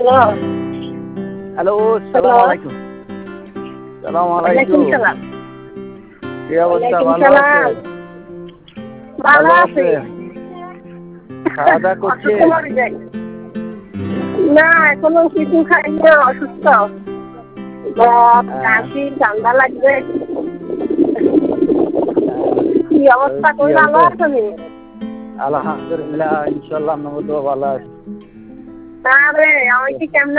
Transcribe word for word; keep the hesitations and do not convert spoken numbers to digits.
Hello. Hello, hello. সালাম আলাইকুম। সালাম আলাইকুম। ওয়ালাইকুম সালাম। কি অবস্থা, ওয়ালাইকুম ভালো সালাম। আছেন? ভালো ভালো আছি। আছেন? খাওয়া-দাওয়া অসুস্থ করছেন? মরে যাই। না, এখনো কিছু খাইনি, অসুস্থ। জ্বর, হ্যাঁ, কাশি, ঠান্ডা লাগবে। হ্যাঁ। কি তো অবস্থা, কি কই ভালো হবে? আছেন? আলহামদুলিল্লাহ, ইনশাআল্লাহ আমরা তো ভালো আছি। আরে আমি কি কেমনে